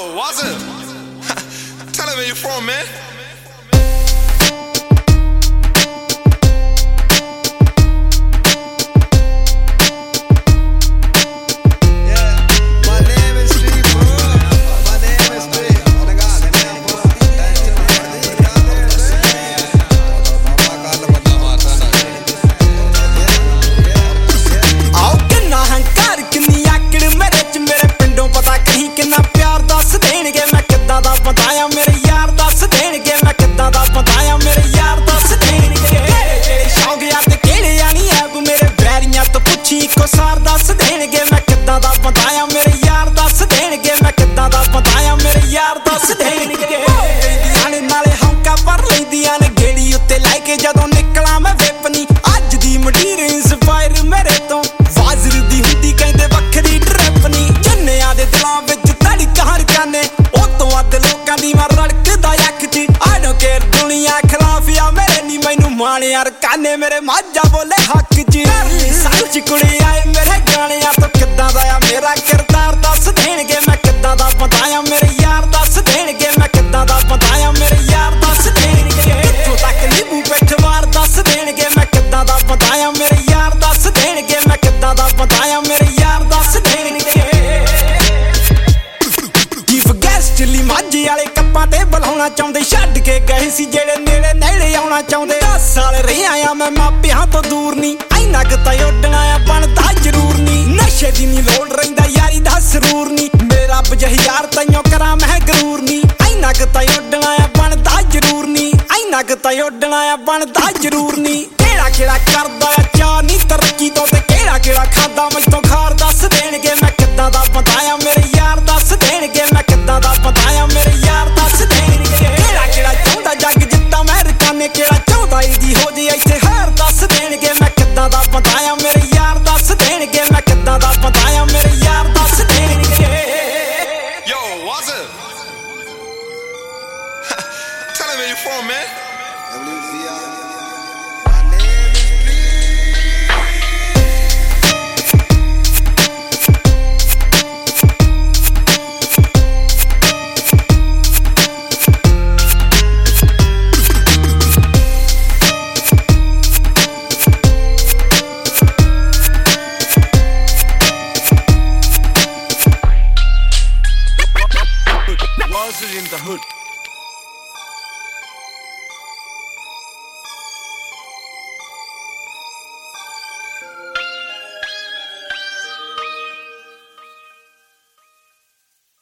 Oh, was it? Tell him where you're from, man. ਜਦੋਂ ਨਿਕਲਾਂ ਮੈਂ ਵੇਪਨੀ ਅੱਜ ਦੀ ਮੰਡੀਰ ਇੰਸਪਾਇਰ ਮੇਰੇ ਤੋਂ ਵਾਜ਼ਰ ਦੀ ਹੁੰਦੀ ਕਹਿੰਦੇ ਵੱਖਰੀ ਡਰੈਪਨੀ ਜੰਨਿਆਂ ਦੇ ਦਿਲਾਂ ਵਿੱਚ ਧੜਕ ਹਰ ਕਾਨੇ ਉਹ ਤੋਂ ਵੱਧ ਲੋਕਾਂ ਦੀ ਮਾਰ ਰੜਕਦਾ ਅੱਖ 'ਚ ਆਈ ਡੋਨਟ ਕੇਅਰ ਦੁਨੀਆ ਖਿਲਾਫ ਆ ਮੇਰੇ ਨਹੀਂ ਮੈਨੂੰ ਮਾਣੇ ਯਾਰ ਕਾਨੇ ਮੇਰੇ ਮਾਝਾ ਬੋਲੇ ਹੱਕ 'ਚ ਸਾਲ 'ਚ ਕੁੜੀ ਆਏ ਮੇਰੇ ਗਾਣਿਆਂ ਤੋਂ ਕਿੱਦਾਂ ਦਾ ਆ ਮੇਰਾ ਕਿਰਦਾਰ ਦੱਸ ਦੇਣਗੇ ਮੈਂ ਕਿੱਦਾਂ ਦਾ ਬੰਦਾ ਆ ਮੇਰੇ ਯਾਰ ਦੱਸ ਦੇਣਗੇ ਮੈਂ ਕਿੱਦਾਂ ਦਾ ਬੰਦਾ ਆ ਮੇਰੇ ਯਾਰ ਦੱਸ ਦੇਣਗੇ ਇੱਥੋਂ ਤੱਕ ਨੀਬੂ ਪਿੱਠਵਾਰ ਦੱਸ ਦੇਣਗੇ ਮੈਂ ਕਿੱਦਾਂ ਦਾ ਬੰਦਾ ਆ ਮੇਰੇ ਯਾਰ ਦੱਸ ਦੇਣਗੇ ਮੈਂ ਕਿੱਦਾਂ ਦਾ ਬੰਦਾ ਆ ਮੇਰੇ ਯਾਰ ਦੱਸ ਦੇਣਗੇ ਚੀਫ ਗੈਸਟ ਲਈ ਮਾਝੇ ਵਾਲੇ ਕੱਪਾਂ ਤੇ ਬੁਲਾਉਣਾ ਚਾਹੁੰਦੇ ਛੱਡ ਕੇ ਗਏ ਸੀ ਜਿਹੜੇ ਨੇੜੇ ਨੇੜੇ ਆਉਣਾ ਚਾਹੁੰਦੇ 10 ਸਾਲ ਰਿਹਾ ਆ ਮੈਂ ਮਾਪਿਆਂ ਤੋਂ ਦੂਰ ਨਹੀਂ ਇੰਨਾ ਕੁ ਤਾਂ ਉੱਡਣਾ ਆ ਬਣਦਾ ਜ਼ਰੂਰ ਨਹੀਂ ਨਸ਼ੇ ਦੀ ਨਹੀਂ ਲੋੜ ਰਹਿੰਦਾ ਯਾਰੀ ਦਾ ਸਰੂਰ ਨਹੀਂ ਮੇਰਾ ਬਜਹਿਆਰ ਤੈਨੂੰ ਕਰਾਂ ਮੈਂ ਗਰੂਰ ਨਹੀਂ ਇੰਨਾ ਕੁ ਤਾਂ ਉੱਡਣਾ ਆ ਬਣਦਾ ਜ਼ਰੂਰ ਨਹੀਂ ਇੰਨਾ ਕੁ ਤਾਂ ਉੱਡਣਾ ਆ ਬਣਦਾ ਜ਼ਰੂਰ ਨਹੀਂ ਕਿਹੜਾ ਕਿਹੜਾ ਕਰਦਾ ਆ ਚਾਹ ਨਹੀਂ ਤਰੱਕੀ ਤੋਂ ਤੇ ਕਿਹੜਾ ਕਿਹੜਾ ਖਾਦਾ ਮੈਥੋਂ ਖਾਰ ਦੱਸ ਦੇਣਗੇ ਮੈਂ ਕਿੱਦਾਂ ਦਾ ਬੰਦਾ ਆ ਮੇਰੇ ਯਾਰ ਦੱਸ ਦੇਣਗੇ ਮੈਂ ਕਿੱਦਾਂ ਦਾ ਬੰਦਾ ਆ ਮੇਰੇ ਯਾਰ ਦੱਸ ਦੇਣਗੇ ਕਿਹੜਾ ਕਿਹੜਾ ਚਾਹੁੰਦਾ ਜੱਗ ਜਿੱਦਾਂ ਮੈਂ ਰਕਾਨੇ ਕਿਹੜਾ ਚਾਹੁੰਦਾ ਇਹਦੀ ਹੋ ਜੇ ਇੱਥੇ